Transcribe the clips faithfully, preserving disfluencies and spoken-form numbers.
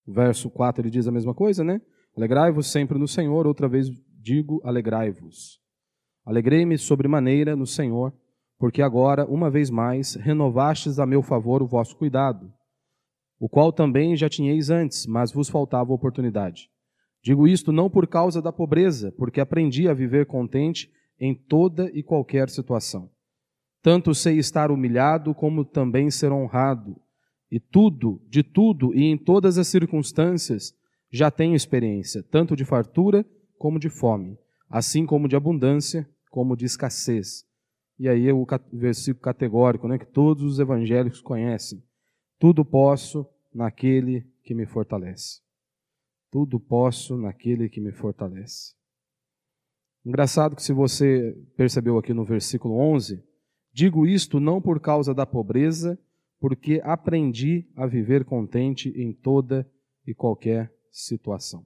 O verso quatro ele diz a mesma coisa, né? Alegrai-vos sempre no Senhor, outra vez digo, alegrai-vos. Alegrei-me sobremaneira no Senhor, porque agora, uma vez mais, renovastes a meu favor o vosso cuidado, o qual também já tinhais antes, mas vos faltava oportunidade. Digo isto não por causa da pobreza, porque aprendi a viver contente em toda e qualquer situação. Tanto sei estar humilhado, como também ser honrado. E tudo, de tudo e em todas as circunstâncias, já tenho experiência, tanto de fartura como de fome, assim como de abundância, como de escassez. E aí é o versículo categórico, né, que todos os evangélicos conhecem. Tudo posso naquele que me fortalece. Tudo posso naquele que me fortalece. Engraçado que se você percebeu aqui no versículo onze, digo isto não por causa da pobreza, porque aprendi a viver contente em toda e qualquer situação.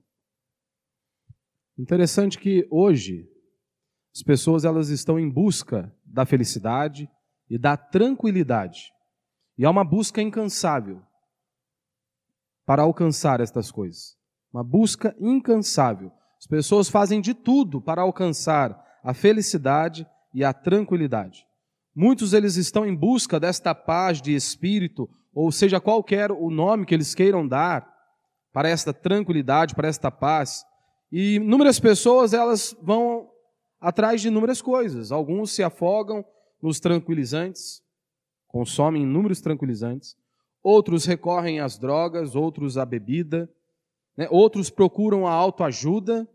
Interessante que hoje as pessoas elas estão em busca da felicidade e da tranquilidade. E há uma busca incansável para alcançar estas coisas. Uma busca incansável. As pessoas fazem de tudo para alcançar a felicidade e a tranquilidade. Muitos eles estão em busca desta paz de espírito, ou seja, qualquer o nome que eles queiram dar para esta tranquilidade, para esta paz. E inúmeras pessoas elas vão atrás de inúmeras coisas. Alguns se afogam nos tranquilizantes, consomem inúmeros tranquilizantes. Outros recorrem às drogas, outros à bebida. Né? Outros procuram a autoajuda,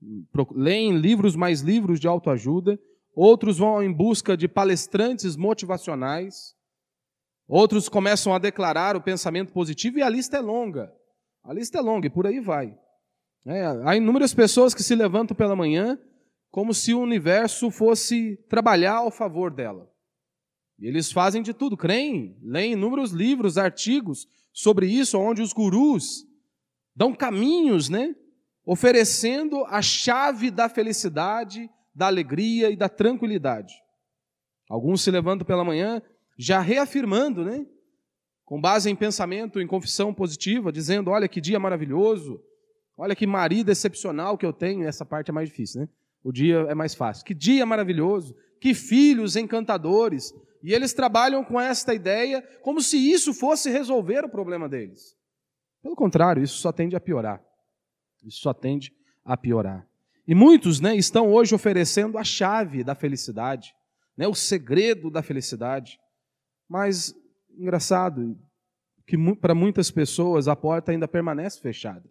leem livros mais livros de autoajuda. Outros vão em busca de palestrantes motivacionais. Outros começam a declarar o pensamento positivo e a lista é longa. A lista é longa e por aí vai. É, há inúmeras pessoas que se levantam pela manhã como se o universo fosse trabalhar ao favor dela. E eles fazem de tudo, creem, leem inúmeros livros, artigos sobre isso, onde os gurus dão caminhos, né, oferecendo a chave da felicidade, da alegria e da tranquilidade. Alguns se levantam pela manhã já reafirmando, né, com base em pensamento, em confissão positiva, dizendo, olha que dia maravilhoso, olha que marido excepcional que eu tenho. Essa parte é mais difícil, né? O dia é mais fácil. Que dia maravilhoso, que filhos encantadores. E eles trabalham com esta ideia como se isso fosse resolver o problema deles. Pelo contrário, isso só tende a piorar. Isso só tende a piorar. E muitos, né, estão hoje oferecendo a chave da felicidade, né, o segredo da felicidade. Mas, engraçado, que para muitas pessoas a porta ainda permanece fechada.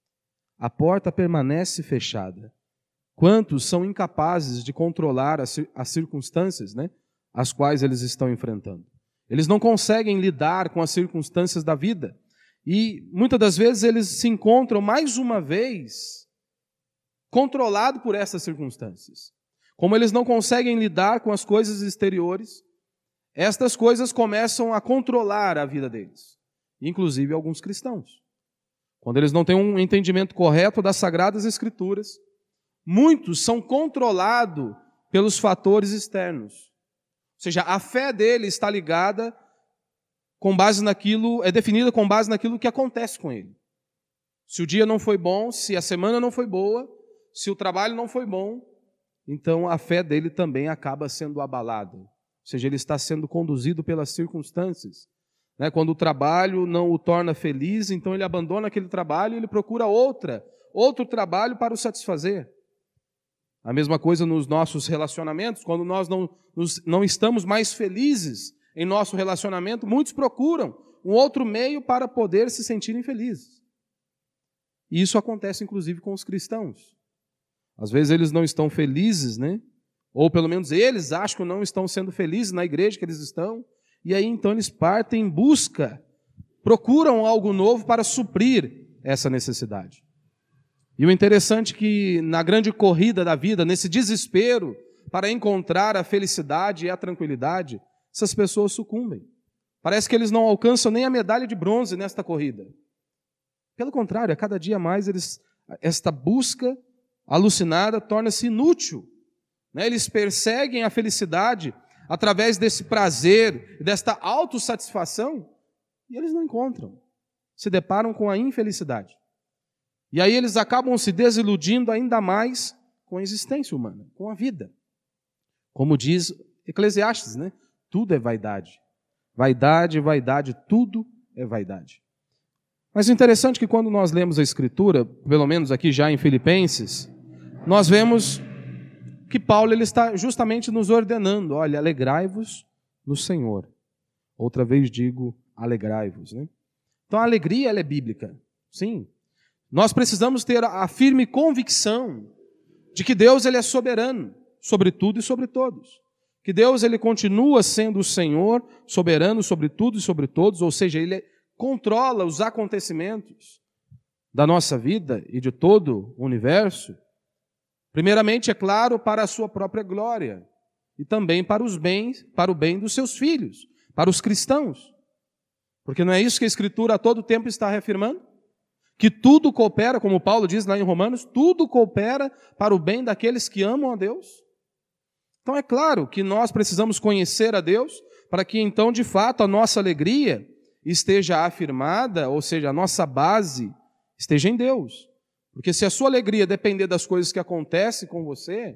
A porta permanece fechada. Quantos são incapazes de controlar as, as circunstâncias, né, as quais eles estão enfrentando? Eles não conseguem lidar com as circunstâncias da vida. E muitas das vezes eles se encontram mais uma vez controlados por essas circunstâncias. Como eles não conseguem lidar com as coisas exteriores, estas coisas começam a controlar a vida deles, inclusive alguns cristãos. Quando eles não têm um entendimento correto das Sagradas Escrituras, muitos são controlados pelos fatores externos. Ou seja, a fé dele está ligada com base naquilo, é definida com base naquilo que acontece com ele. Se o dia não foi bom, se a semana não foi boa, se o trabalho não foi bom, então a fé dele também acaba sendo abalada. Ou seja, ele está sendo conduzido pelas circunstâncias. Né? Quando o trabalho não o torna feliz, então ele abandona aquele trabalho e ele procura outra, outro trabalho para o satisfazer. A mesma coisa nos nossos relacionamentos, quando nós não, nos, não estamos mais felizes em nosso relacionamento, muitos procuram um outro meio para poder se sentirem felizes. E isso acontece inclusive com os cristãos. Às vezes eles não estão felizes, né? Ou pelo menos eles acham que não estão sendo felizes na igreja que eles estão, e aí então eles partem em busca, procuram algo novo para suprir essa necessidade. E o interessante é que na grande corrida da vida, nesse desespero para encontrar a felicidade e a tranquilidade, essas pessoas sucumbem. Parece que eles não alcançam nem a medalha de bronze nesta corrida. Pelo contrário, a cada dia mais eles, esta busca alucinada torna-se inútil. Né? Eles perseguem a felicidade através desse prazer, desta autossatisfação, e eles não encontram. se deparam com a infelicidade. E aí eles acabam se desiludindo ainda mais com a existência humana, com a vida. Como diz Eclesiastes, né? Tudo é vaidade. Vaidade, vaidade, tudo é vaidade. Mas o interessante é que quando nós lemos a Escritura, pelo menos aqui já em Filipenses, nós vemos que Paulo ele está justamente nos ordenando, olha, alegrai-vos no Senhor. Outra vez digo, alegrai-vos. Né? Então a alegria ela é bíblica, sim. Nós precisamos ter a firme convicção de que Deus ele é soberano sobre tudo e sobre todos. Que Deus ele continua sendo o Senhor, soberano sobre tudo e sobre todos, ou seja, Ele controla os acontecimentos da nossa vida e de todo o universo, primeiramente, é claro, para a sua própria glória e também para os bens, para o bem dos seus filhos, para os cristãos. Porque não é isso que a Escritura a todo tempo está reafirmando? Que tudo coopera, como Paulo diz lá em Romanos, tudo coopera para o bem daqueles que amam a Deus. Então é claro que nós precisamos conhecer a Deus para que então, de fato, a nossa alegria esteja afirmada, ou seja, a nossa base esteja em Deus. Porque se a sua alegria depender das coisas que acontecem com você,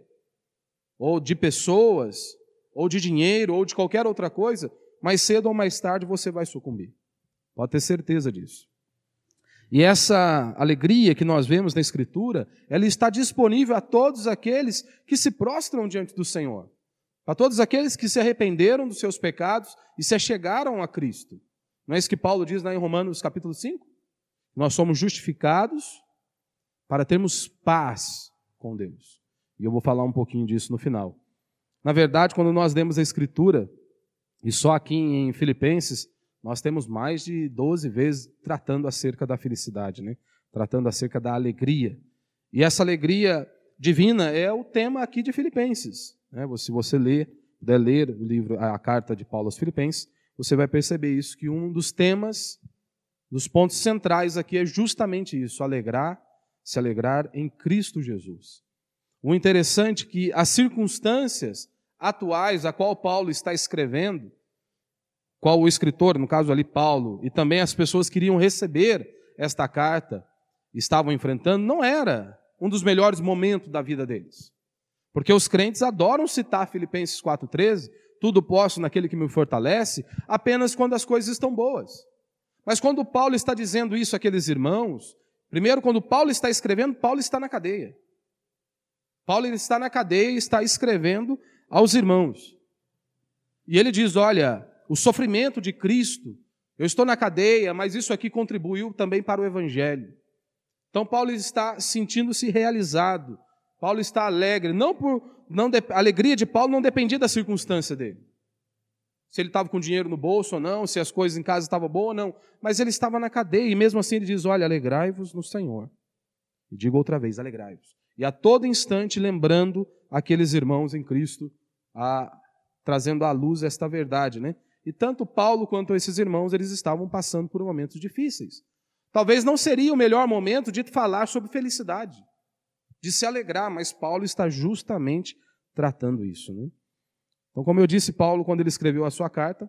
ou de pessoas, ou de dinheiro, ou de qualquer outra coisa, mais cedo ou mais tarde você vai sucumbir. Pode ter certeza disso. E essa alegria que nós vemos na Escritura, ela está disponível a todos aqueles que se prostram diante do Senhor. A todos aqueles que se arrependeram dos seus pecados e se achegaram a Cristo. Não é isso que Paulo diz lá em Romanos capítulo cinco? Nós somos justificados para termos paz com Deus. E eu vou falar um pouquinho disso no final. Na verdade, quando nós lemos a Escritura, e só aqui em Filipenses, nós temos mais de doze vezes tratando acerca da felicidade, né? Tratando acerca da alegria. E essa alegria divina é o tema aqui de Filipenses. Né? Se você ler, puder ler o livro, a carta de Paulo aos Filipenses, você vai perceber isso, que um dos temas, dos pontos centrais aqui é justamente isso, alegrar, se alegrar em Cristo Jesus. O interessante é que as circunstâncias atuais a qual Paulo está escrevendo, qual o escritor, no caso ali Paulo, e também as pessoas que iriam receber esta carta, estavam enfrentando, não era um dos melhores momentos da vida deles. Porque os crentes adoram citar Filipenses quatro, treze, tudo posso naquele que me fortalece, apenas quando as coisas estão boas. Mas quando Paulo está dizendo isso àqueles irmãos, primeiro, quando Paulo está escrevendo, Paulo está na cadeia. Paulo ele está na cadeia e está escrevendo aos irmãos. E ele diz, olha, o sofrimento de Cristo, eu estou na cadeia, mas isso aqui contribuiu também para o Evangelho. Então Paulo está sentindo-se realizado, Paulo está alegre, não por, não de, a alegria de Paulo não dependia da circunstância dele. Se ele estava com dinheiro no bolso ou não, se as coisas em casa estavam boas ou não, mas ele estava na cadeia e mesmo assim ele diz, olha, alegrai-vos no Senhor. E digo outra vez, alegrai-vos. E a todo instante lembrando aqueles irmãos em Cristo, a, trazendo à luz esta verdade, né? E tanto Paulo quanto esses irmãos, eles estavam passando por momentos difíceis. Talvez não seria o melhor momento de falar sobre felicidade, de se alegrar, mas Paulo está justamente tratando isso, né? Então, como eu disse, Paulo, quando ele escreveu a sua carta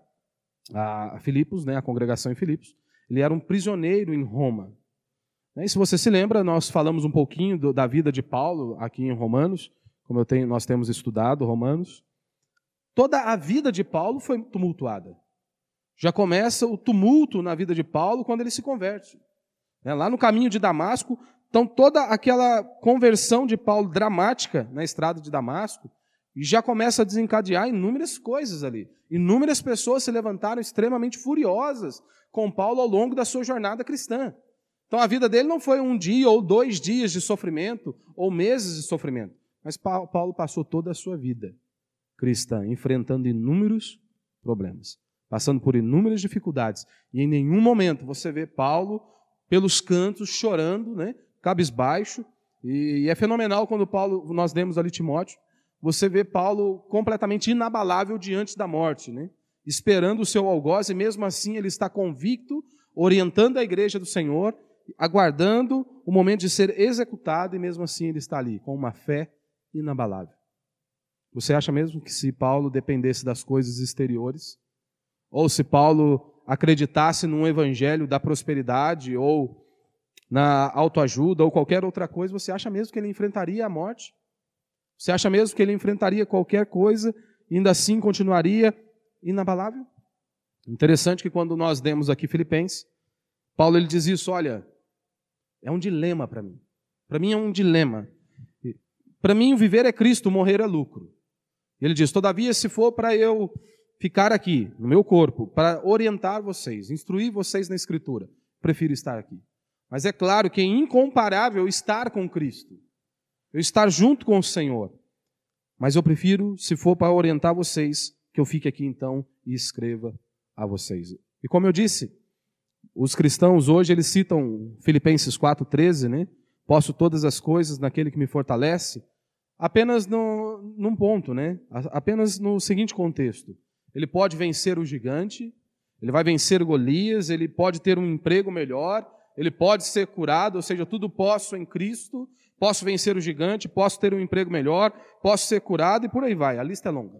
a Filipos, né, a congregação em Filipos, ele era um prisioneiro em Roma. E se você se lembra, nós falamos um pouquinho do, da vida de Paulo aqui em Romanos, como eu tenho, nós temos estudado Romanos. Toda a vida de Paulo foi tumultuada. Já começa o tumulto na vida de Paulo quando ele se converte. Lá no caminho de Damasco, então toda aquela conversão de Paulo dramática na estrada de Damasco, e já começa a desencadear inúmeras coisas ali. Inúmeras pessoas se levantaram extremamente furiosas com Paulo ao longo da sua jornada cristã. Então a vida dele não foi um dia ou dois dias de sofrimento, ou meses de sofrimento, mas Paulo passou toda a sua vida cristã, enfrentando inúmeros problemas, passando por inúmeras dificuldades. E em nenhum momento você vê Paulo pelos cantos chorando, né, cabisbaixo. E é fenomenal quando Paulo, nós lemos ali Timóteo, você vê Paulo completamente inabalável diante da morte, né, esperando o seu algoz, e mesmo assim ele está convicto, orientando a igreja do Senhor, aguardando o momento de ser executado, e mesmo assim ele está ali, com uma fé inabalável. Você acha mesmo que se Paulo dependesse das coisas exteriores, ou se Paulo acreditasse num evangelho da prosperidade ou na autoajuda ou qualquer outra coisa, você acha mesmo que ele enfrentaria a morte? Você acha mesmo que ele enfrentaria qualquer coisa e ainda assim continuaria inabalável? Interessante que quando nós demos aqui Filipenses, Paulo ele diz isso, olha, é um dilema para mim. Para mim é um dilema. Para mim viver é Cristo, morrer é lucro. Ele diz, todavia se for para eu ficar aqui, no meu corpo, para orientar vocês, instruir vocês na Escritura, prefiro estar aqui. Mas é claro que é incomparável estar com Cristo, eu estar junto com o Senhor. Mas eu prefiro, se for para orientar vocês, que eu fique aqui então e escreva a vocês. E como eu disse, os cristãos hoje, eles citam Filipenses quatro, treze, né? Posso todas as coisas naquele que me fortalece, apenas no, num ponto, né? Apenas no seguinte contexto. Ele pode vencer o gigante, ele vai vencer Golias, ele pode ter um emprego melhor, ele pode ser curado, ou seja, tudo posso em Cristo, posso vencer o gigante, posso ter um emprego melhor, posso ser curado e por aí vai. A lista é longa.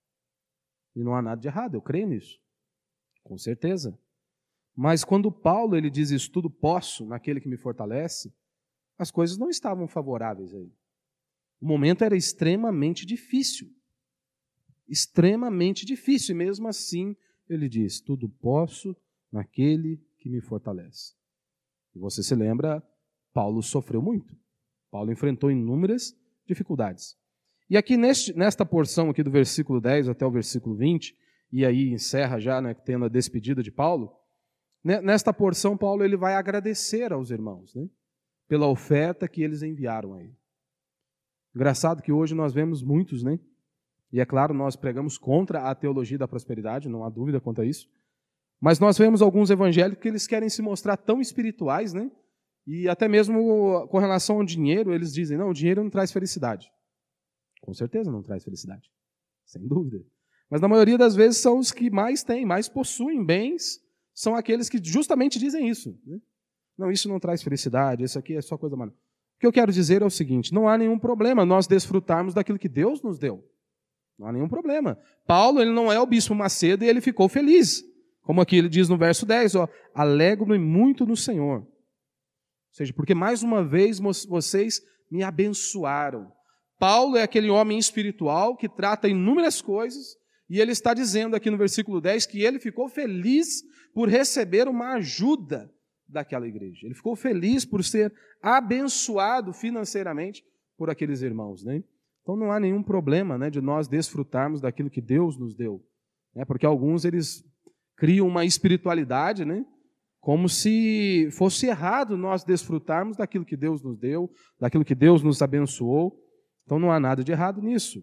E não há nada de errado, eu creio nisso. Com certeza. Mas quando Paulo ele diz isso, tudo posso naquele que me fortalece, as coisas não estavam favoráveis a ele. O momento era extremamente difícil. Extremamente difícil. E mesmo assim, ele diz, tudo posso naquele que me fortalece. E você se lembra, Paulo sofreu muito. Paulo enfrentou inúmeras dificuldades. E aqui neste, nesta porção aqui do versículo dez até o versículo vinte, e aí encerra já, né, tendo a despedida de Paulo, né, nesta porção Paulo ele vai agradecer aos irmãos, né, pela oferta que eles enviaram a ele. Engraçado que hoje nós vemos muitos, né, e é claro, nós pregamos contra a teologia da prosperidade, não há dúvida quanto a isso, mas nós vemos alguns evangélicos que eles querem se mostrar tão espirituais, né, e até mesmo com relação ao dinheiro, eles dizem, não, o dinheiro não traz felicidade. Com certeza não traz felicidade, sem dúvida. Mas na maioria das vezes são os que mais têm, mais possuem bens, são aqueles que justamente dizem isso. Né? Não, isso não traz felicidade, isso aqui é só coisa má. O que eu quero dizer é o seguinte, não há nenhum problema nós desfrutarmos daquilo que Deus nos deu. Não há nenhum problema. Paulo, ele não é o bispo Macedo e ele ficou feliz. Como aqui ele diz no verso dez, ó, alegro-me muito no Senhor. Ou seja, porque mais uma vez vocês me abençoaram. Paulo é aquele homem espiritual que trata inúmeras coisas, e ele está dizendo aqui no versículo dez que ele ficou feliz por receber uma ajuda daquela igreja. Ele ficou feliz por ser abençoado financeiramente por aqueles irmãos. Né? Então não há nenhum problema, né, de nós desfrutarmos daquilo que Deus nos deu. Né? Porque alguns eles criam uma espiritualidade, né, como se fosse errado nós desfrutarmos daquilo que Deus nos deu, daquilo que Deus nos abençoou. Então não há nada de errado nisso.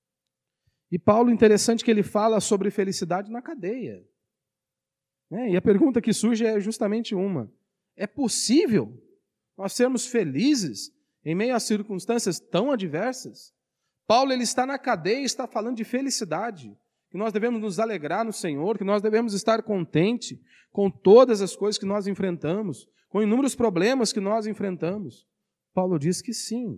E Paulo, interessante que ele fala sobre felicidade na cadeia. É, e a pergunta que surge é justamente uma. É possível nós sermos felizes em meio a circunstâncias tão adversas? Paulo ele está na cadeia e está falando de felicidade, que nós devemos nos alegrar no Senhor, que nós devemos estar contentes com todas as coisas que nós enfrentamos, com inúmeros problemas que nós enfrentamos. Paulo diz que sim.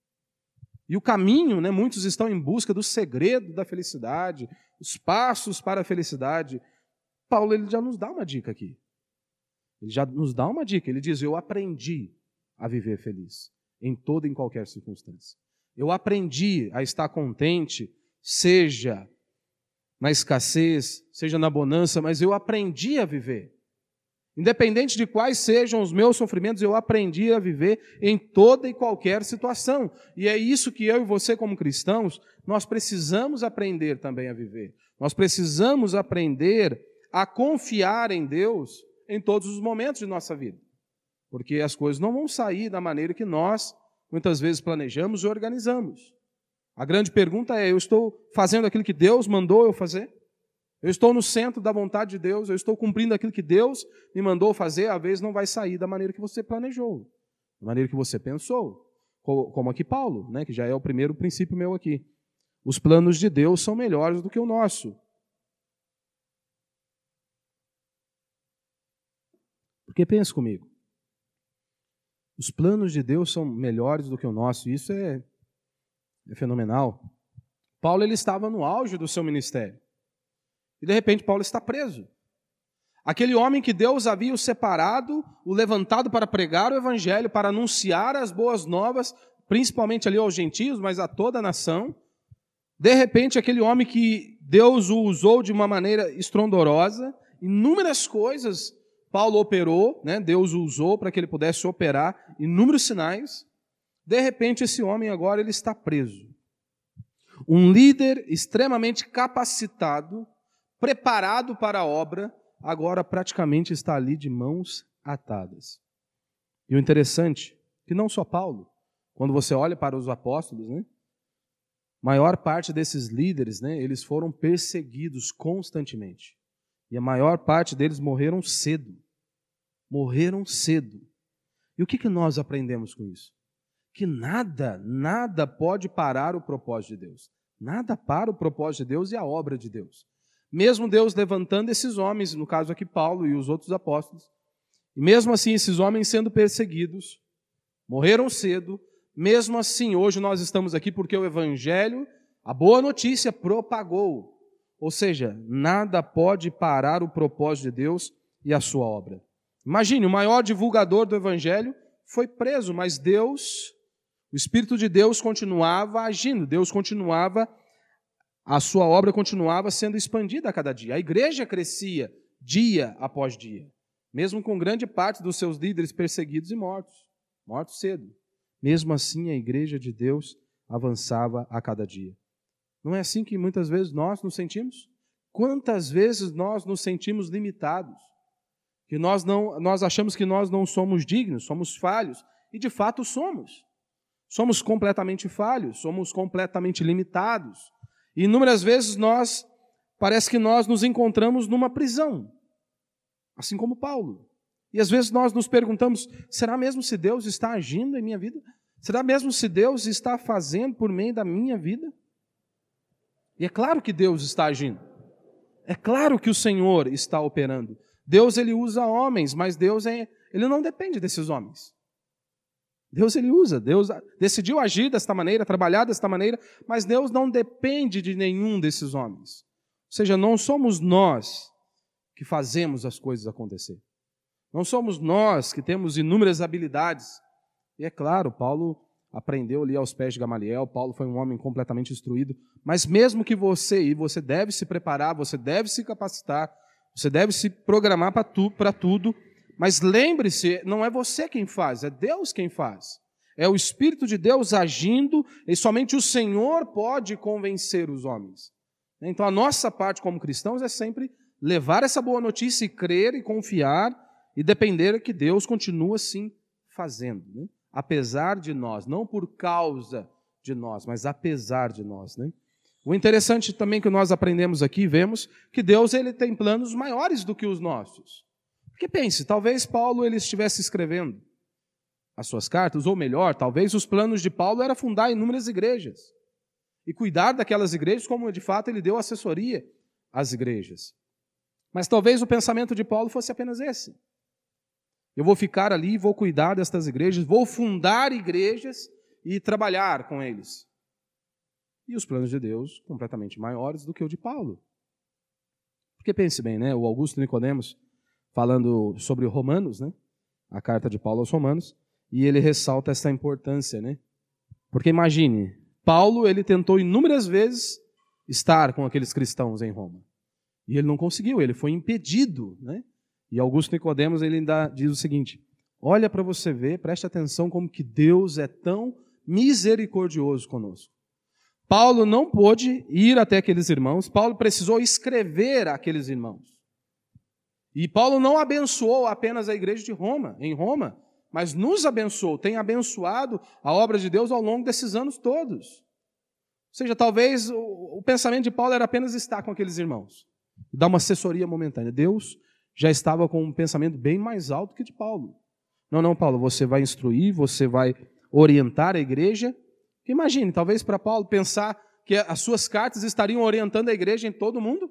E o caminho, né, muitos estão em busca do segredo da felicidade, os passos para a felicidade. Paulo ele já nos dá uma dica aqui. Ele já nos dá uma dica. Ele diz, eu aprendi a viver feliz em toda e em qualquer circunstância. Eu aprendi a estar contente, seja na escassez, seja na bonança, mas eu aprendi a viver. Independente de quais sejam os meus sofrimentos, eu aprendi a viver em toda e qualquer situação. E é isso que eu e você, como cristãos, nós precisamos aprender também a viver. Nós precisamos aprender a confiar em Deus em todos os momentos de nossa vida. Porque as coisas não vão sair da maneira que nós, muitas vezes, planejamos e organizamos. A grande pergunta é, eu estou fazendo aquilo que Deus mandou eu fazer? Eu estou no centro da vontade de Deus, eu estou cumprindo aquilo que Deus me mandou fazer, às vezes não vai sair da maneira que você planejou, da maneira que você pensou. Como aqui Paulo, né, que já é o primeiro princípio meu aqui. Os planos de Deus são melhores do que o nosso. Porque pense comigo, os planos de Deus são melhores do que o nosso, e isso é, é fenomenal. Paulo ele estava no auge do seu ministério. E de repente Paulo está preso. Aquele homem que Deus havia o separado, o levantado para pregar o evangelho, para anunciar as boas novas, principalmente ali aos gentios, mas a toda a nação. De repente, aquele homem que Deus o usou de uma maneira estrondorosa, inúmeras coisas Paulo operou, né? Deus o usou para que ele pudesse operar inúmeros sinais. De repente, esse homem agora ele está preso. Um líder extremamente capacitado, preparado para a obra, agora praticamente está ali de mãos atadas. E o interessante, que não só Paulo, quando você olha para os apóstolos, né, maior parte desses líderes, né, eles foram perseguidos constantemente. E a maior parte deles morreram cedo. Morreram cedo. E o que, que nós aprendemos com isso? Que nada, nada pode parar o propósito de Deus. Nada para o propósito de Deus e a obra de Deus. Mesmo Deus levantando esses homens, no caso aqui Paulo e os outros apóstolos, e mesmo assim esses homens sendo perseguidos, morreram cedo, mesmo assim hoje nós estamos aqui porque o evangelho, a boa notícia, propagou. Ou seja, nada pode parar o propósito de Deus e a sua obra. Imagine, o maior divulgador do evangelho foi preso, mas Deus, o Espírito de Deus continuava agindo, Deus continuava a sua obra continuava sendo expandida a cada dia. A igreja crescia dia após dia, mesmo com grande parte dos seus líderes perseguidos e mortos, mortos cedo. Mesmo assim, a igreja de Deus avançava a cada dia. Não é assim que muitas vezes nós nos sentimos? Quantas vezes nós nos sentimos limitados? Que nós, não, nós achamos que nós não somos dignos, somos falhos, e de fato somos. Somos completamente falhos, somos completamente limitados. E inúmeras vezes nós, parece que nós nos encontramos numa prisão, assim como Paulo. E às vezes nós nos perguntamos, será mesmo se Deus está agindo em minha vida? Será mesmo se Deus está fazendo por meio da minha vida? E é claro que Deus está agindo. É claro que o Senhor está operando. Deus ele usa homens, mas Deus é, ele não depende desses homens. Deus ele usa, Deus decidiu agir desta maneira, trabalhar desta maneira, mas Deus não depende de nenhum desses homens. Ou seja, não somos nós que fazemos as coisas acontecer. Não somos nós que temos inúmeras habilidades. E é claro, Paulo aprendeu ali aos pés de Gamaliel, Paulo foi um homem completamente instruído, mas mesmo que você, e você deve se preparar, você deve se capacitar, você deve se programar para tu, para tudo, mas lembre-se, não é você quem faz, é Deus quem faz. É o Espírito de Deus agindo e somente o Senhor pode convencer os homens. Então a nossa parte como cristãos é sempre levar essa boa notícia e crer e confiar e depender que Deus continua assim fazendo, né? Apesar de nós, não por causa de nós, mas apesar de nós, né? O interessante também que nós aprendemos aqui, vemos que Deus ele tem planos maiores do que os nossos. Porque pense, talvez Paulo ele estivesse escrevendo as suas cartas, ou melhor, talvez os planos de Paulo era fundar inúmeras igrejas e cuidar daquelas igrejas como de fato ele deu assessoria às igrejas. Mas talvez o pensamento de Paulo fosse apenas esse. Eu vou ficar ali, vou cuidar destas igrejas, vou fundar igrejas e trabalhar com eles. E os planos de Deus completamente maiores do que o de Paulo. Porque pense bem, né? O Augusto Nicodemos, falando sobre Romanos, né? A carta de Paulo aos Romanos, e ele ressalta essa importância, né? Porque imagine, Paulo ele tentou inúmeras vezes estar com aqueles cristãos em Roma. E ele não conseguiu, ele foi impedido, né? E Augusto Nicodemos ele ainda diz o seguinte: olha para você ver, preste atenção como que Deus é tão misericordioso conosco. Paulo não pôde ir até aqueles irmãos, Paulo precisou escrever àqueles irmãos. E Paulo não abençoou apenas a igreja de Roma, em Roma, mas nos abençoou, tem abençoado a obra de Deus ao longo desses anos todos. Ou seja, talvez o, o pensamento de Paulo era apenas estar com aqueles irmãos, dar uma assessoria momentânea. Deus já estava com um pensamento bem mais alto que de Paulo. Não, não, Paulo, você vai instruir, você vai orientar a igreja. Imagine, talvez para Paulo pensar que as suas cartas estariam orientando a igreja em todo o mundo.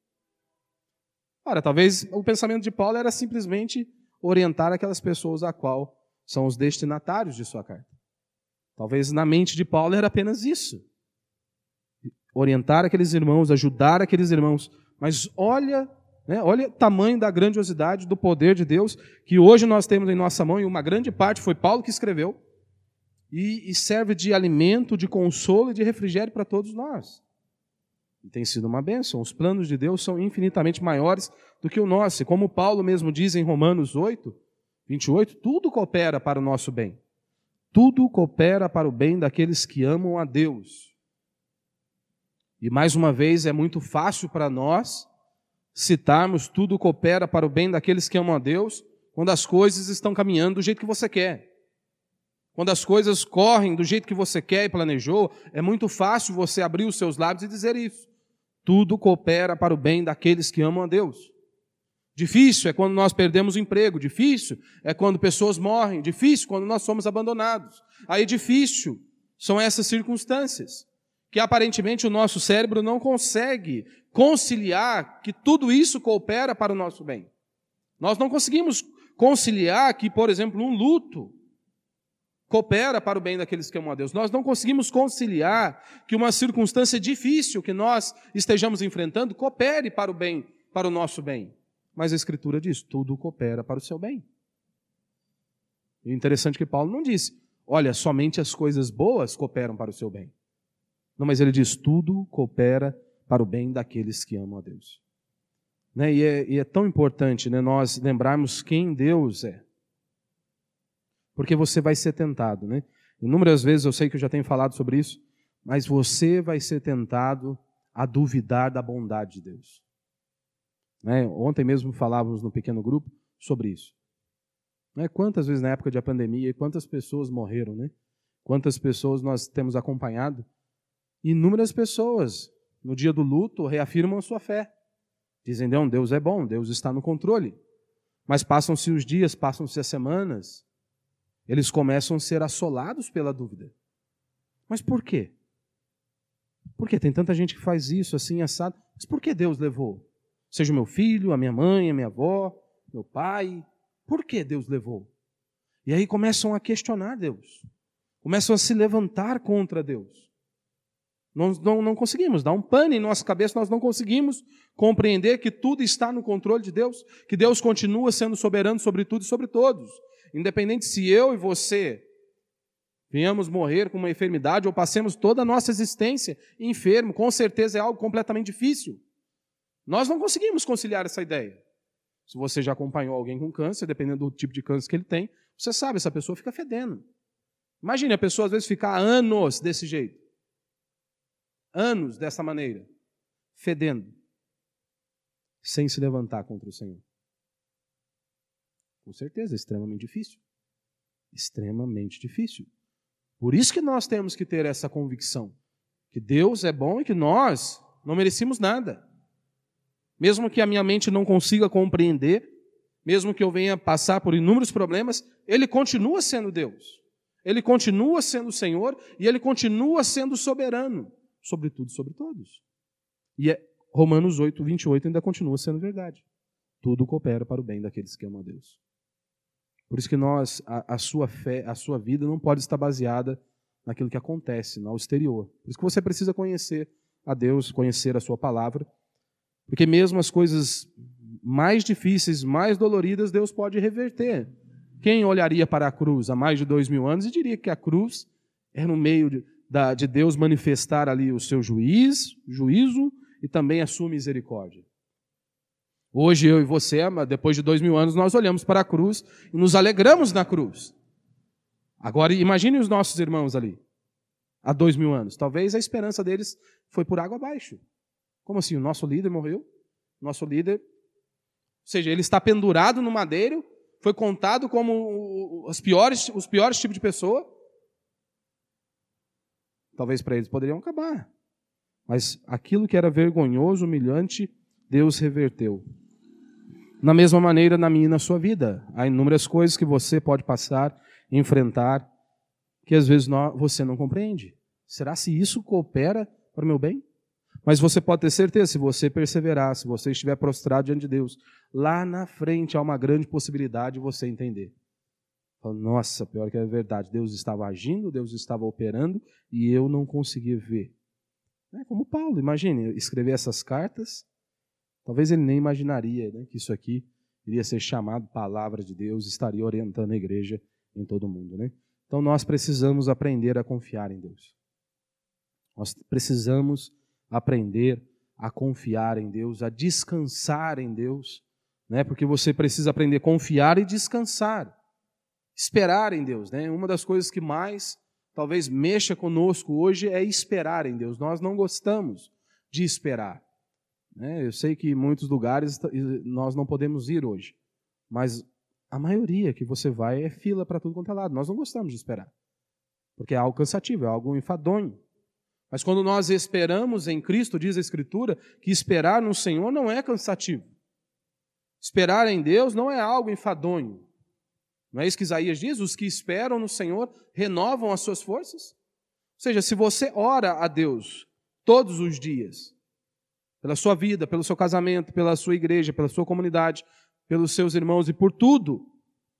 Ora, talvez o pensamento de Paulo era simplesmente orientar aquelas pessoas a qual são os destinatários de sua carta. Talvez na mente de Paulo era apenas isso. Orientar aqueles irmãos, ajudar aqueles irmãos. Mas olha Né? Olha o tamanho da grandiosidade do poder de Deus que hoje nós temos em nossa mão, e uma grande parte foi Paulo que escreveu, e, e serve de alimento, de consolo e de refrigério para todos nós. E tem sido uma bênção. Os planos de Deus são infinitamente maiores do que o nosso. E como Paulo mesmo diz em Romanos oito, vinte e oito, tudo coopera para o nosso bem. Tudo coopera para o bem daqueles que amam a Deus. E mais uma vez é muito fácil para nós citarmos tudo coopera para o bem daqueles que amam a Deus quando as coisas estão caminhando do jeito que você quer. Quando as coisas correm do jeito que você quer e planejou, é muito fácil você abrir os seus lábios e dizer isso. Tudo coopera para o bem daqueles que amam a Deus. Difícil é quando nós perdemos o emprego, difícil é quando pessoas morrem, difícil quando nós somos abandonados. Aí difícil são essas circunstâncias, que aparentemente o nosso cérebro não consegue conciliar que tudo isso coopera para o nosso bem. Nós não conseguimos conciliar que, por exemplo, um luto coopera para o bem daqueles que amam a Deus. Nós não conseguimos conciliar que uma circunstância difícil que nós estejamos enfrentando coopere para o bem, para o nosso bem. Mas a Escritura diz, tudo coopera para o seu bem. E interessante que Paulo não disse, olha, somente as coisas boas cooperam para o seu bem. Não, mas ele diz, tudo coopera para o bem daqueles que amam a Deus. Né? E, é, e é tão importante, né, nós lembrarmos quem Deus é. Porque você vai ser tentado, né? Inúmeras vezes eu sei que eu já tenho falado sobre isso, mas você vai ser tentado a duvidar da bondade de Deus. Né? Ontem mesmo falávamos no pequeno grupo sobre isso. Né? Quantas vezes na época de pandemia, quantas pessoas morreram, né? Quantas pessoas nós temos acompanhado? Inúmeras pessoas, no dia do luto, reafirmam a sua fé. Dizem, não, Deus é bom, Deus está no controle. Mas passam-se os dias, passam-se as semanas, eles começam a ser assolados pela dúvida. Mas por quê? Por quê? Tem tanta gente que faz isso, assim, assado. Mas por que Deus levou? Seja o meu filho, a minha mãe, a minha avó, meu pai. Por que Deus levou? E aí começam a questionar Deus. Começam a se levantar contra Deus. Nós não, não conseguimos, dá um pane em nossa cabeça, nós não conseguimos compreender que tudo está no controle de Deus, que Deus continua sendo soberano sobre tudo e sobre todos. Independente se eu e você venhamos morrer com uma enfermidade ou passemos toda a nossa existência enfermo, com certeza é algo completamente difícil. Nós não conseguimos conciliar essa ideia. Se você já acompanhou alguém com câncer, dependendo do tipo de câncer que ele tem, você sabe, essa pessoa fica fedendo. Imagine a pessoa às vezes ficar anos desse jeito. Anos dessa maneira, fedendo, sem se levantar contra o Senhor. Com certeza, é extremamente difícil. Extremamente difícil. Por isso que nós temos que ter essa convicção, que Deus é bom e que nós não merecemos nada. Mesmo que a minha mente não consiga compreender, mesmo que eu venha passar por inúmeros problemas, Ele continua sendo Deus. Ele continua sendo o Senhor e Ele continua sendo soberano sobre tudo e sobre todos. E é, Romanos oito, vinte e oito ainda continua sendo verdade. Tudo coopera para o bem daqueles que amam a Deus. Por isso que nós, a, a sua fé, a sua vida não pode estar baseada naquilo que acontece, no exterior. Por isso que você precisa conhecer a Deus, conhecer a sua palavra, porque mesmo as coisas mais difíceis, mais doloridas, Deus pode reverter. Quem olharia para a cruz há mais de dois mil anos e diria que a cruz era no meio de, da, de Deus manifestar ali o seu juiz, juízo e também a sua misericórdia. Hoje eu e você, depois de dois mil anos, nós olhamos para a cruz e nos alegramos na cruz. Agora imagine os nossos irmãos ali, há dois mil anos. Talvez a esperança deles foi por água abaixo. Como assim? O nosso líder morreu? Nosso líder, ou seja, ele está pendurado no madeiro, foi contado como os piores, os piores tipos de pessoa. Talvez para eles poderiam acabar. Mas aquilo que era vergonhoso, humilhante, Deus reverteu. Na mesma maneira, na minha e na sua vida, há inúmeras coisas que você pode passar, enfrentar, que às vezes não, você não compreende. Será se isso coopera para o meu bem? Mas você pode ter certeza, se você perseverar, se você estiver prostrado diante de Deus, lá na frente há uma grande possibilidade de você entender. Nossa, pior que é verdade, Deus estava agindo, Deus estava operando e eu não conseguia ver. É como Paulo, imagine, escrever essas cartas, talvez ele nem imaginaria, né, que isso aqui iria ser chamado palavra de Deus, estaria orientando a igreja em todo o mundo, né? Então nós precisamos aprender a confiar em Deus. Nós precisamos aprender a confiar em Deus, a descansar em Deus, né? Porque você precisa aprender a confiar e descansar, esperar em Deus, né? Uma das coisas que mais talvez mexa conosco hoje é esperar em Deus. Nós não gostamos de esperar, né? Eu sei que em muitos lugares nós não podemos ir hoje, mas a maioria que você vai é fila para tudo quanto é lado. Nós não gostamos de esperar, porque é algo cansativo, é algo enfadonho. Mas quando nós esperamos em Cristo, diz a Escritura, que esperar no Senhor não é cansativo. Esperar em Deus não é algo enfadonho. Não é isso que Isaías diz? Os que esperam no Senhor renovam as suas forças? Ou seja, se você ora a Deus todos os dias, pela sua vida, pelo seu casamento, pela sua igreja, pela sua comunidade, pelos seus irmãos e por tudo,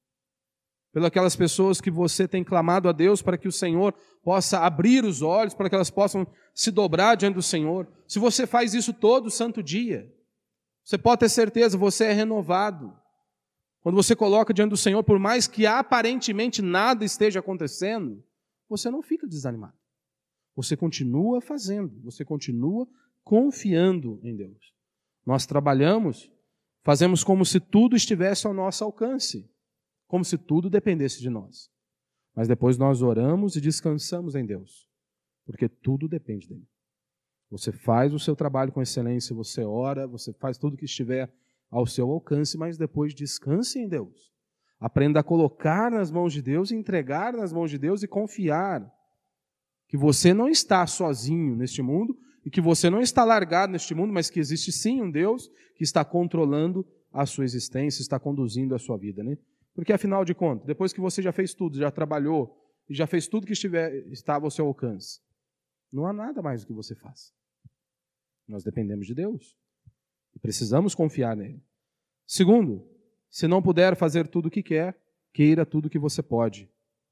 pelas aquelas pessoas que você tem clamado a Deus para que o Senhor possa abrir os olhos, para que elas possam se dobrar diante do Senhor. Se você faz isso todo santo dia, você pode ter certeza, você é renovado. Quando você coloca diante do Senhor, por mais que aparentemente nada esteja acontecendo, você não fica desanimado. Você continua fazendo, você continua confiando em Deus. Nós trabalhamos, fazemos como se tudo estivesse ao nosso alcance, como se tudo dependesse de nós. Mas depois nós oramos e descansamos em Deus, porque tudo depende dele. Você faz o seu trabalho com excelência, você ora, você faz tudo que estiver ao seu alcance, mas depois descanse em Deus. Aprenda a colocar nas mãos de Deus, entregar nas mãos de Deus e confiar que você não está sozinho neste mundo e que você não está largado neste mundo, mas que existe sim um Deus que está controlando a sua existência, está conduzindo a sua vida, né? Porque, afinal de contas, depois que você já fez tudo, já trabalhou, e já fez tudo que estiver, estava ao seu alcance, não há nada mais que você faça. Nós dependemos de Deus e precisamos confiar nele. Segundo, se não puder fazer tudo o que quer, queira tudo o que você pode.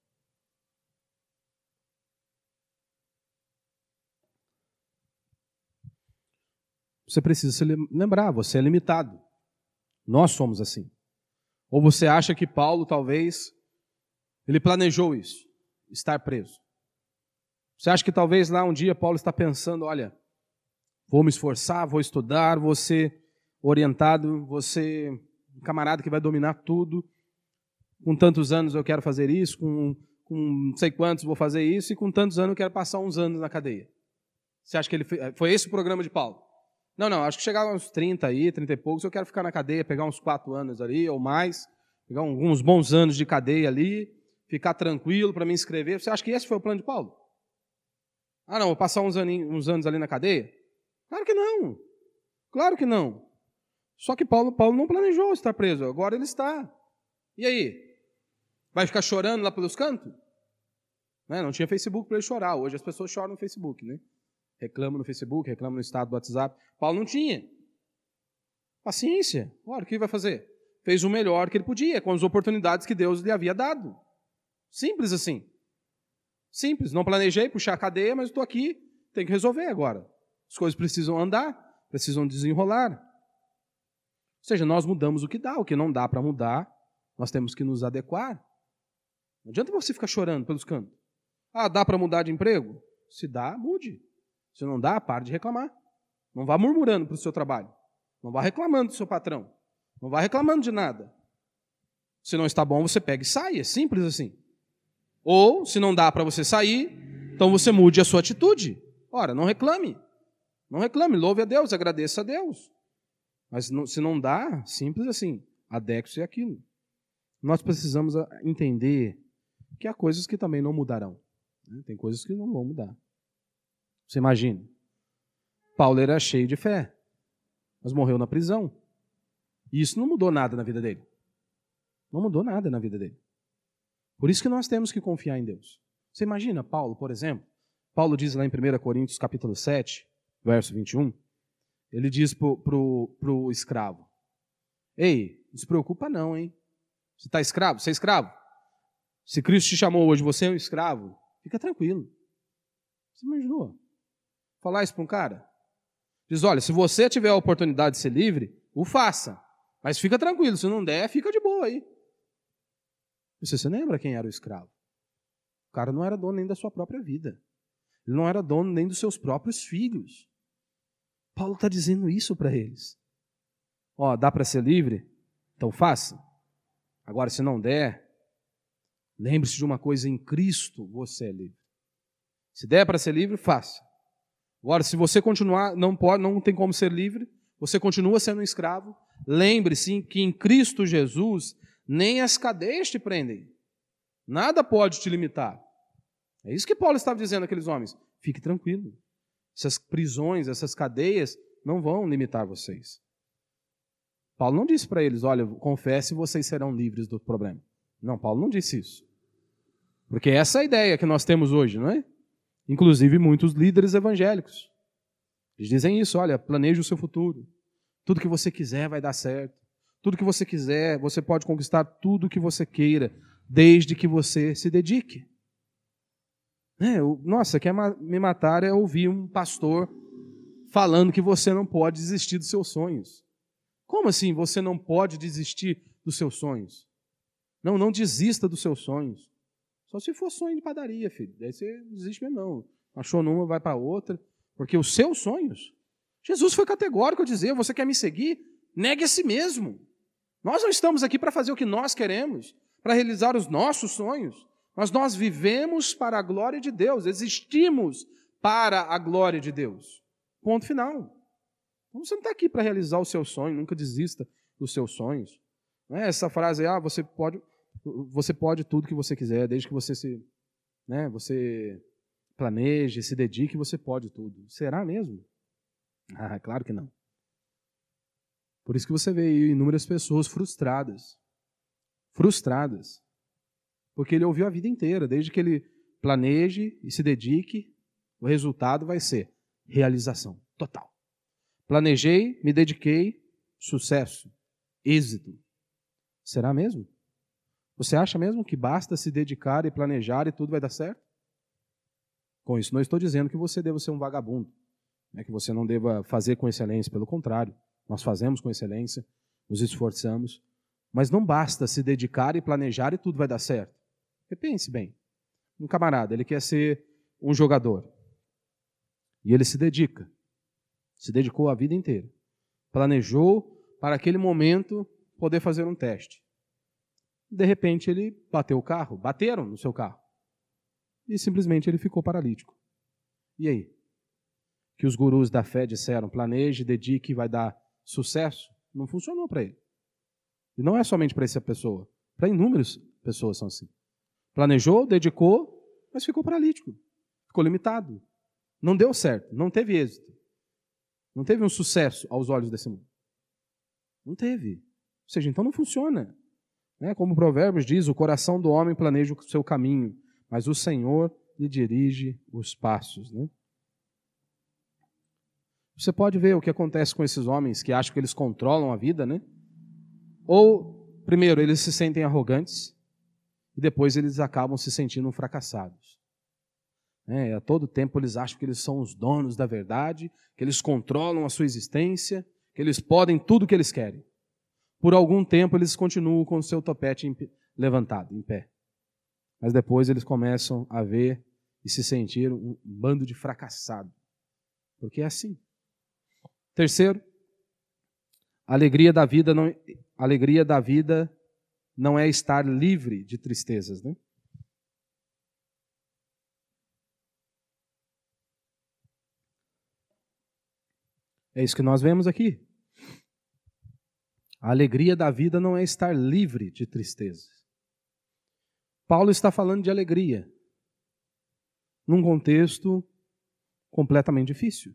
Você precisa se lembrar, você é limitado. Nós somos assim. Ou você acha que Paulo, talvez, ele planejou isso, estar preso. Você acha que talvez lá um dia Paulo está pensando, olha, vou me esforçar, vou estudar, vou ser orientado, vou ser um camarada que vai dominar tudo. Com tantos anos eu quero fazer isso, com, com não sei quantos vou fazer isso, e com tantos anos eu quero passar uns anos na cadeia. Você acha que ele foi, foi esse o programa de Paulo? Não, não, acho que chegar uns trinta aí, trinta e poucos, eu quero ficar na cadeia, pegar uns quatro anos ali, ou mais, pegar alguns bons anos de cadeia ali, ficar tranquilo para me inscrever. Você acha que esse foi o plano de Paulo? Ah, não, vou passar uns, aninhos, uns anos ali na cadeia? Claro que não. Claro que não. Só que Paulo, Paulo não planejou estar preso, agora ele está. E aí? Vai ficar chorando lá pelos cantos? Né? Não tinha Facebook para ele chorar, hoje as pessoas choram no Facebook, né? Reclamam no Facebook, reclamam no estado do WhatsApp. Paulo não tinha. Paciência. Ora, o que ele vai fazer? Fez o melhor que ele podia, com as oportunidades que Deus lhe havia dado. Simples assim. Simples. Não planejei puxar a cadeia, mas estou aqui, tenho que resolver agora. As coisas precisam andar, precisam desenrolar. Ou seja, nós mudamos o que dá, o que não dá para mudar, nós temos que nos adequar. Não adianta você ficar chorando pelos cantos. Ah, dá para mudar de emprego? Se dá, mude. Se não dá, pare de reclamar. Não vá murmurando para o seu trabalho. Não vá reclamando do seu patrão. Não vá reclamando de nada. Se não está bom, você pega e sai. É simples assim. Ou, se não dá para você sair, então você mude a sua atitude. Ora, não reclame. Não reclame. Louve a Deus, agradeça a Deus. Mas não, se não dá, simples assim. Adeque-se àquilo. Nós precisamos entender que há coisas que também não mudarão. Tem coisas que não vão mudar. Você imagina, Paulo era cheio de fé, mas morreu na prisão. E isso não mudou nada na vida dele. Não mudou nada na vida dele. Por isso que nós temos que confiar em Deus. Você imagina Paulo, por exemplo, Paulo diz lá em primeira Coríntios capítulo sete, verso vinte e um, ele diz para o escravo, ei, não se preocupa não, hein? Você está escravo? Você é escravo? Se Cristo te chamou hoje, você é um escravo, fica tranquilo. Você imaginou? Falar isso para um cara? Diz, olha, se você tiver a oportunidade de ser livre, o faça. Mas fica tranquilo, se não der, fica de boa aí. Você se lembra quem era o escravo? O cara não era dono nem da sua própria vida. Ele não era dono nem dos seus próprios filhos. Paulo está dizendo isso para eles. Ó, dá para ser livre? Então faça. Agora, se não der, lembre-se de uma coisa, em Cristo você é livre. Se der para ser livre, faça. Agora, se você continuar, não pode, não tem como ser livre, você continua sendo um escravo, lembre-se que em Cristo Jesus, nem as cadeias te prendem. Nada pode te limitar. É isso que Paulo estava dizendo àqueles homens. Fique tranquilo. Essas prisões, essas cadeias não vão limitar vocês. Paulo não disse para eles, olha, confesse e vocês serão livres do problema. Não, Paulo não disse isso. Porque essa é a ideia que nós temos hoje, não é? Inclusive muitos líderes evangélicos. Eles dizem isso, olha, planeje o seu futuro. Tudo que você quiser vai dar certo. Tudo que você quiser, você pode conquistar tudo que você queira, desde que você se dedique. É, eu, nossa, quer me matar é ouvir um pastor falando que você não pode desistir dos seus sonhos. Como assim você não pode desistir dos seus sonhos? Não, não desista dos seus sonhos. Só se for sonho de padaria, filho. Daí você não desiste mesmo, não. Achou numa, vai para outra. Porque os seus sonhos... Jesus foi categórico a dizer, você quer me seguir? Negue a si mesmo. Nós não estamos aqui para fazer o que nós queremos, para realizar os nossos sonhos. Mas nós vivemos para a glória de Deus, existimos para a glória de Deus. Ponto final. Então você não está aqui para realizar o seu sonho, nunca desista dos seus sonhos. Não é essa frase, ah, você pode, você pode tudo que você quiser, desde que você se, né, você planeje, se dedique, você pode tudo. Será mesmo? Ah, claro que não. Por isso que você vê inúmeras pessoas frustradas. Frustradas. Porque ele ouviu a vida inteira, desde que ele planeje e se dedique, o resultado vai ser realização total. Planejei, me dediquei, sucesso, êxito. Será mesmo? Você acha mesmo que basta se dedicar e planejar e tudo vai dar certo? Com isso, não estou dizendo que você deva ser um vagabundo, né, que você não deva fazer com excelência, pelo contrário, nós fazemos com excelência, nos esforçamos, mas não basta se dedicar e planejar e tudo vai dar certo. Repense bem, um camarada, ele quer ser um jogador, e ele se dedica, se dedicou a vida inteira, planejou para aquele momento poder fazer um teste. De repente ele bateu o carro, bateram no seu carro, e simplesmente ele ficou paralítico. E aí? Que os gurus da fé disseram, planeje, dedique e vai dar sucesso, não funcionou para ele. E não é somente para essa pessoa, para inúmeras pessoas são assim. Planejou, dedicou, mas ficou paralítico, ficou limitado. Não deu certo, não teve êxito. Não teve um sucesso aos olhos desse mundo. Não teve. Ou seja, então não funciona. Né? Como o Provérbios diz, o coração do homem planeja o seu caminho, mas o Senhor lhe dirige os passos. Né? Você pode ver o que acontece com esses homens que acham que eles controlam a vida, né? Ou, primeiro, eles se sentem arrogantes e depois eles acabam se sentindo fracassados. É, a todo tempo eles acham que eles são os donos da verdade, que eles controlam a sua existência, que eles podem tudo o que eles querem. Por algum tempo eles continuam com o seu topete levantado, em pé. Mas depois eles começam a ver e se sentir um bando de fracassado. Porque é assim. Terceiro, a alegria da vida não, a alegria da vida não é estar livre de tristezas, né? É isso que nós vemos aqui. A alegria da vida não é estar livre de tristezas. Paulo está falando de alegria num contexto completamente difícil.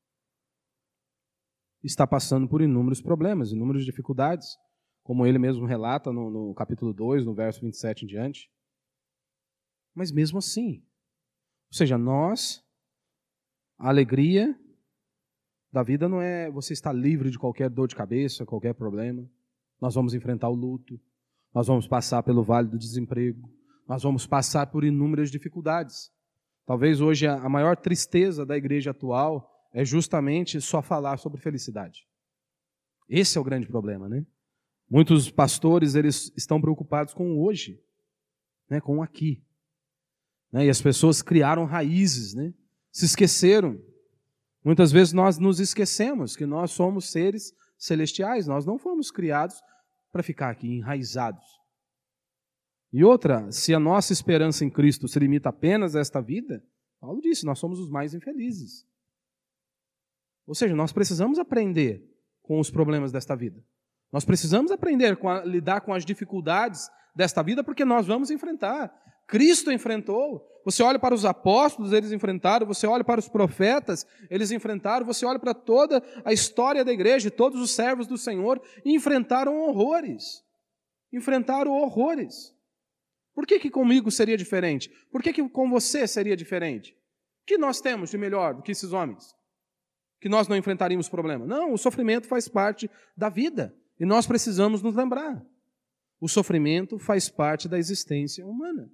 Está passando por inúmeros problemas, inúmeras dificuldades, como ele mesmo relata no, no capítulo dois, no verso vinte e sete em diante. Mas mesmo assim, ou seja, nós, a alegria da vida não é você estar livre de qualquer dor de cabeça, qualquer problema. Nós vamos enfrentar o luto, nós vamos passar pelo vale do desemprego, nós vamos passar por inúmeras dificuldades. Talvez hoje a maior tristeza da igreja atual é justamente só falar sobre felicidade. Esse é o grande problema, né? Muitos pastores, eles estão preocupados com o hoje, né? Com o aqui. Né? E as pessoas criaram raízes, né? Se esqueceram. Muitas vezes nós nos esquecemos que nós somos seres celestiais, nós não fomos criados para ficar aqui enraizados. E outra, se a nossa esperança em Cristo se limita apenas a esta vida, Paulo disse, nós somos os mais infelizes. Ou seja, nós precisamos aprender com os problemas desta vida. Nós precisamos aprender a lidar com as dificuldades desta vida, porque nós vamos enfrentar. Cristo enfrentou. Você olha para os apóstolos, eles enfrentaram. Você olha para os profetas, eles enfrentaram. Você olha para toda a história da igreja, todos os servos do Senhor, e enfrentaram horrores. Enfrentaram horrores. Por que que comigo seria diferente? Por que que com você seria diferente? O que nós temos de melhor do que esses homens? Que nós não enfrentaríamos problema? Não, o sofrimento faz parte da vida. E nós precisamos nos lembrar. O sofrimento faz parte da existência humana.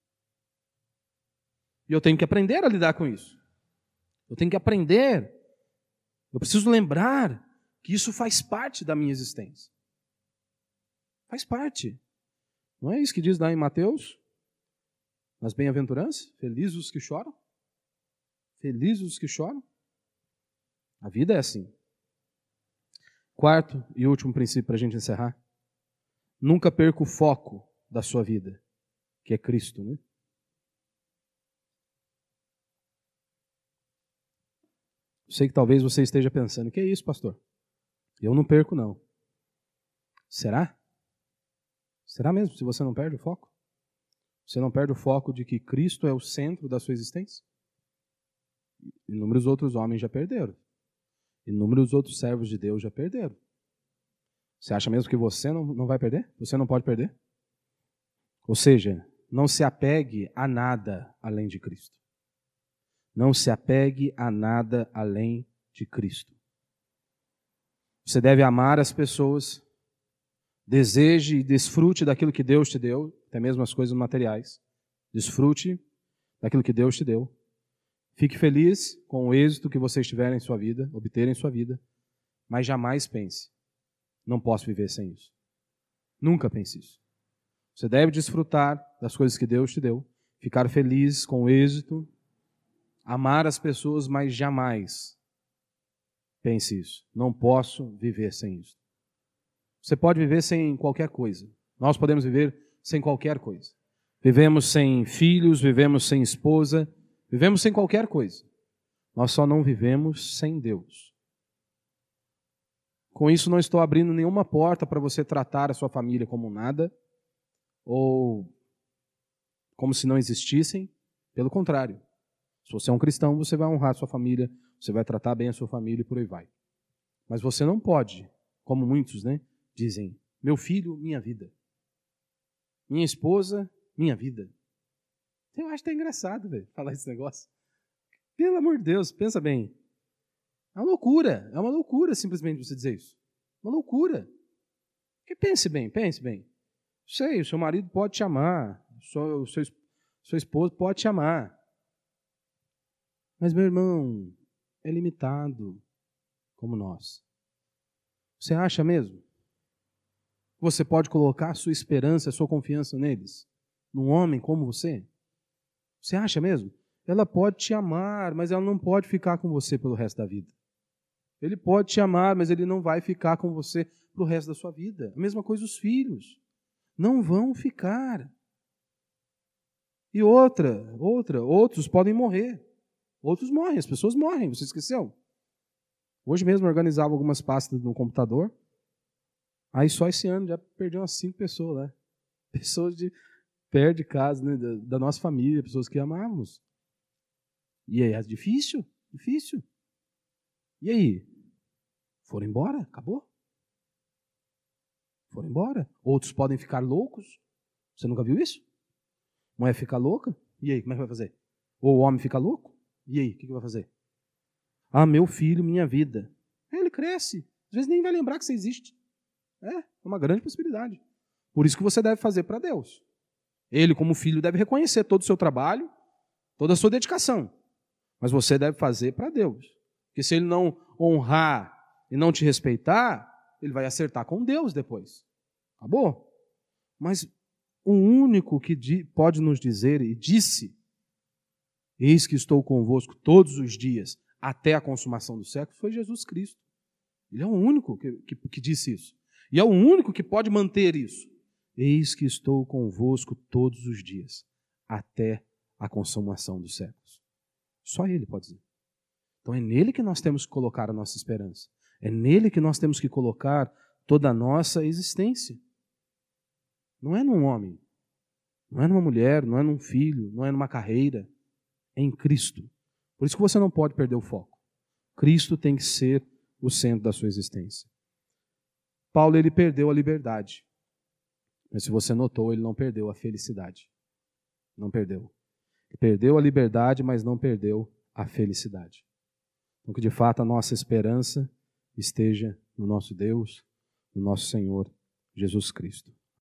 E eu tenho que aprender a lidar com isso. Eu tenho que aprender. Eu preciso lembrar que isso faz parte da minha existência. Faz parte. Não é isso que diz lá em Mateus? Nas bem-aventuranças? Felizes os que choram? Felizes os que choram? A vida é assim. Quarto e último princípio para a gente encerrar. Nunca perca o foco da sua vida, que é Cristo, né? Sei que talvez você esteja pensando, que é isso, pastor? Eu não perco, não. Será? Será mesmo, se você não perde o foco? Você não perde o foco de que Cristo é o centro da sua existência? Inúmeros outros homens já perderam. Inúmeros outros servos de Deus já perderam. Você acha mesmo que você não, não vai perder? Você não pode perder? Ou seja, não se apegue a nada além de Cristo. Não se apegue a nada além de Cristo. Você deve amar as pessoas, deseje e desfrute daquilo que Deus te deu, até mesmo as coisas materiais. Desfrute daquilo que Deus te deu. Fique feliz com o êxito que você estiver em sua vida, obter em sua vida, mas jamais pense, não posso viver sem isso. Nunca pense isso. Você deve desfrutar das coisas que Deus te deu, ficar feliz com o êxito, amar as pessoas, mas jamais pense isso. Não posso viver sem isso. Você pode viver sem qualquer coisa. Nós podemos viver sem qualquer coisa. Vivemos sem filhos, vivemos sem esposa, vivemos sem qualquer coisa. Nós só não vivemos sem Deus. Com isso, não estou abrindo nenhuma porta para você tratar a sua família como nada, ou como se não existissem. Pelo contrário. Se você é um cristão, você vai honrar a sua família, você vai tratar bem a sua família e por aí vai. Mas você não pode, como muitos, né, dizem, meu filho, minha vida. Minha esposa, minha vida. Eu acho que é engraçado, velho, falar esse negócio. Pelo amor de Deus, pensa bem. É uma loucura, é uma loucura simplesmente você dizer isso. Uma loucura. Porque pense bem, pense bem. Sei, o seu marido pode te amar, o seu, o seu, sua esposa pode te amar. Mas, meu irmão, é limitado como nós. Você acha mesmo? Você pode colocar a sua esperança, a sua confiança neles? Num homem como você? Você acha mesmo? Ela pode te amar, mas ela não pode ficar com você pelo resto da vida. Ele pode te amar, mas ele não vai ficar com você pro resto da sua vida. A mesma coisa os filhos. Não vão ficar. E outra, outra, outros podem morrer. Outros morrem, as pessoas morrem, você esqueceu? Hoje mesmo eu organizava algumas pastas no computador, aí só esse ano já perdi umas cinco pessoas lá. Pessoas de perto de casa, né, da, da nossa família, pessoas que amávamos. E aí, é difícil, difícil. E aí? Foram embora, acabou. Foram embora. Outros podem ficar loucos. Você nunca viu isso? Mulher fica louca, e aí, como é que vai fazer? Ou o homem fica louco? E aí, o que, que vai fazer? Ah, meu filho, minha vida. Ele cresce. Às vezes nem vai lembrar que você existe. É, é uma grande possibilidade. Por isso que você deve fazer para Deus. Ele, como filho, deve reconhecer todo o seu trabalho, toda a sua dedicação. Mas você deve fazer para Deus. Porque se ele não honrar e não te respeitar, ele vai acertar com Deus depois. Acabou? Mas o único que pode nos dizer, e disse, eis que estou convosco todos os dias, até a consumação do século, foi Jesus Cristo. Ele é o único que, que, que disse isso. E é o único que pode manter isso. Eis que estou convosco todos os dias, até a consumação dos séculos. Só Ele pode dizer. Então é nele que nós temos que colocar a nossa esperança. É nele que nós temos que colocar toda a nossa existência. Não é num homem, não é numa mulher, não é num filho, não é numa carreira. É em Cristo. Por isso que você não pode perder o foco. Cristo tem que ser o centro da sua existência. Paulo, ele perdeu a liberdade. Mas se você notou, ele não perdeu a felicidade. Não perdeu. Ele perdeu a liberdade, mas não perdeu a felicidade. Então que de fato a nossa esperança esteja no nosso Deus, no nosso Senhor Jesus Cristo.